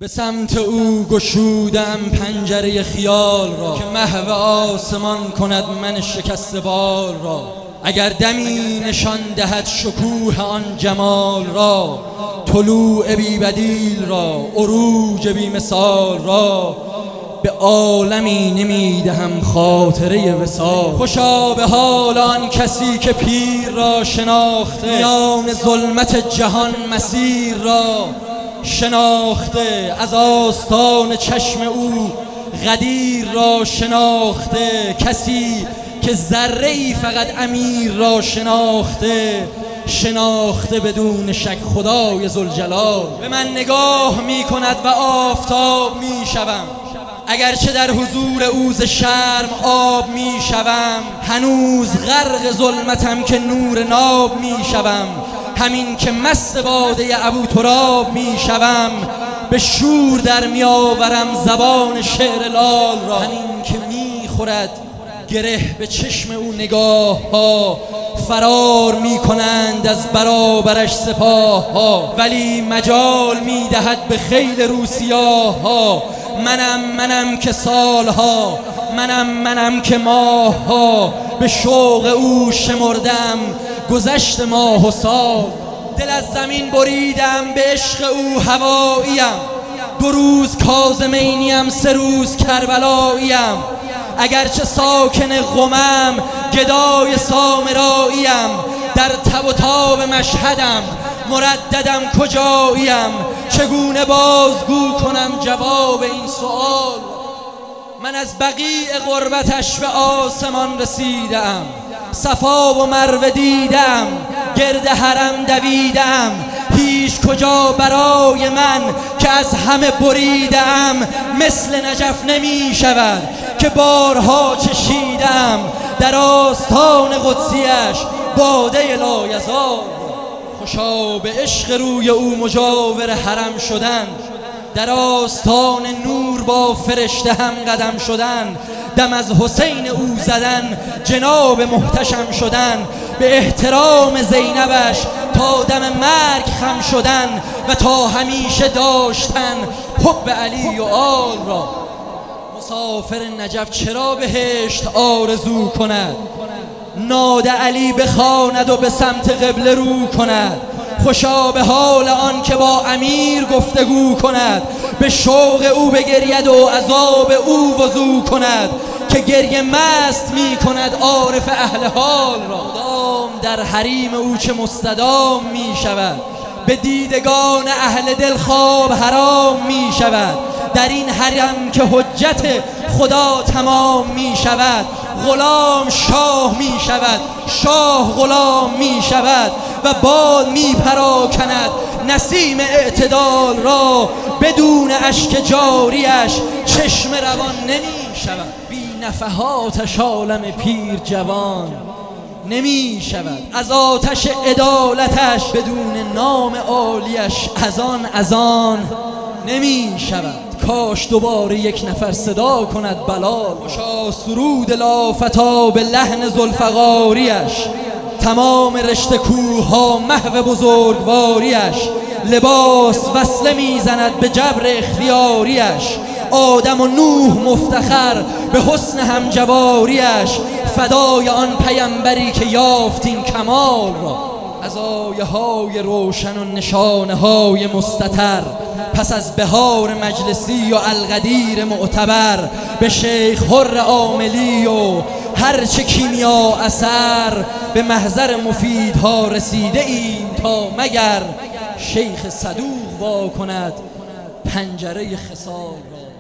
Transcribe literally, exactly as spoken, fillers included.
به سمت او گشودم پنجره خیال را که محو آسمان کند من شکسته بال را. اگر دمی نشان دهد شکوه آن جمال را، طلوع بی بدیل را، عروج بی مثال را، به عالمی نمیدهم خاطره وصال. خوشا به حال آن کسی که پیر را شناخته، میان ظلمت جهان مسیر را شناخته، از آستان چشم او غدیر را شناخته. کسی که ذره ای فقط امیر را شناخته، شناخته بدون شک خدای ذوالجلال. به من نگاه می کند و آفتاب می شوم، اگرچه در حضور او ز شرم آب می شوم. هنوز غرق ظلمتم که نور ناب می شوم. همین که مست باده ابو تراب می شوم، به شور در می آورم زبان شعر لال را. همین که می خورد گره به چشم او نگاه ها، فرار می کنند از برابرش سپاه ها، ولی مجال می دهد به خیل روسیاه ها. منم منم که سالها، منم منم که ماه ها، به شوق او شمردم گذشت ماه و سال. دل از زمین بریدم به عشق او هواییم، دو روز کاظمینیم سه روز کربلاییم. اگرچه ساکن قمم گدای سامراییم، در تب و تاب مشهدم مرددم کجاییم. چگونه بازگو کنم جواب این سؤال؟ من از بقیع غربتش به آسمان رسیدم، صفا و مروه دیدم، گرد حرم دویدم. هیچ کجا برای من که از همه بریدم، مثل نجف نمی شود که بارها چشیدم. در آستان قدسیش باده لایزال. خوشا به عشق روی او مجاور حرم شدن، در آستان نور با فرشته هم قدم شدن. دم از حسین او زدن، جناب محتشم شدن. به احترام زینبش تا دم مرگ خم شدن، و تا همیشه داشتن حب علی و آل را. مسافر نجف چرا بهشت آرزو کند، ناد علی بخواند و به سمت قبله رو کند. خوشا به حال آن که با امیر گفتگو کند، به شوق او بگرید و عذاب او وضو کند. که گریه مست می کند عارف اهل حال را، مدام در حریم او چه مستدام می شود. به دیدگان اهل دل خواب حرام می شود. در این حرم که حجت خدا تمام می شود، غلام شاه می شود، شاه غلام می شود. و باد می پراکند نسیم اعتدال را، بدون اشک جاریش چشم روان نمی شود. بی نفحاتش عالم پیر جوان نمی شود. از آتش عدالتش بدون نام عالیش از آن از آن نمی شود. کاش دوباره یک نفر صدا کند بلال. خوشا سرود لافتا به لحن ذوالفقاریش، تمام رشته کوه ها محو بزرگواریش. لباس وصله میزند به جبر اختیاریش، آدم و نوح مفتخر به حسن همجواریش. فدای آن پیامبری که یافت این کمال را. از آیه های روشن و نشانه های مستتر، پس از بهار مجلسی و القدیر معتبر، به شیخ حر عاملی و هرچه کیمیا اثر، به محضر مفیدها رسیده ایم تا مگر شیخ صدوق وا کند پنجره خصال را.